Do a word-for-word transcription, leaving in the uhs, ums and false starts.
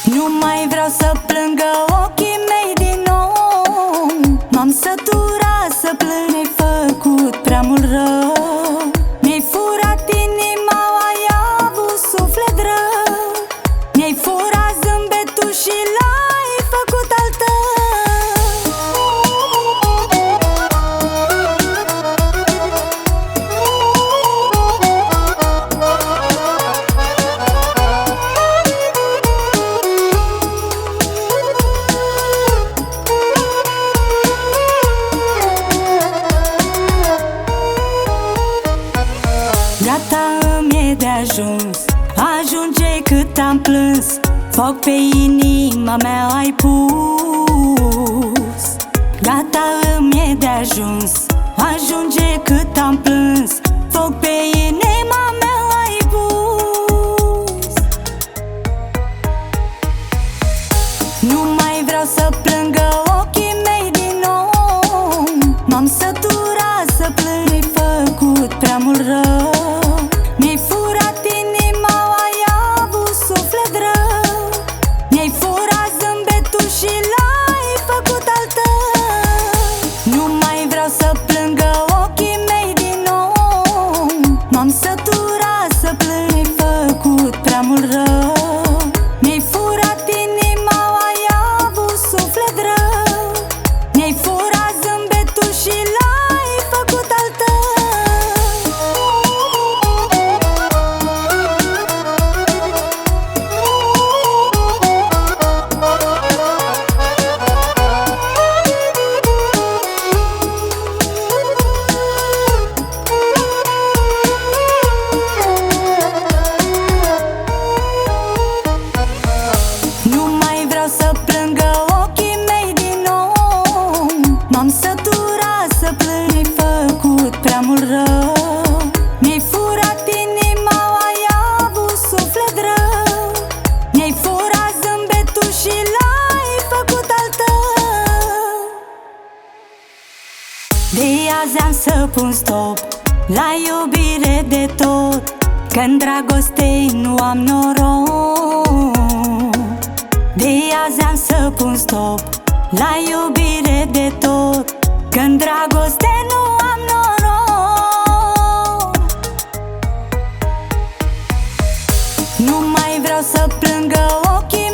Nu mai vreau să plângă ochii mei din nou. M-am săturat să plâng, mi-ai făcut prea mult rău. Mi-ai furat inima, ai avut suflet rău. Mi-ai furat zâmbetul și l-ai făcut al tău. Gata, îmi e de ajuns, ajunge cât am plâns. Foc pe inima mea ai pus. Gata, îmi e de ajuns, ajunge cât am plâns. Foc pe inima mea ai pus. Nu mai vreau să plângă ochii mei din nou. M-am săturat să plâng, mi-ai făcut prea mult rău. Mi-ai furat inima, ai avut suflet rău. Mi-ai furat zâmbetul și l-ai făcut al tău. Nu mai vreau să plângă ochii mei din nou. M-am săturat să plâng, mi-ai făcut prea mult rău. Mi-ai furat inima, ai avut suflet rău. Mi-ai furat zâmbetul și l-ai făcut al tău. Nu mai vreau să plângă ochii mei din nou. M-am săturat să plâng, mi-ai făcut prea mult rău. Mi-ai furat inima, ai avut suflet rău. Mi-ai furat zâmbetul și l-ai făcut al tău. De azi am să pun stop la iubire de tot, că-n dragostei nu am noroc. De azi am să pun stop la iubire de tot, că-n dragoste nu am noroc. Nu mai vreau să plângă ochii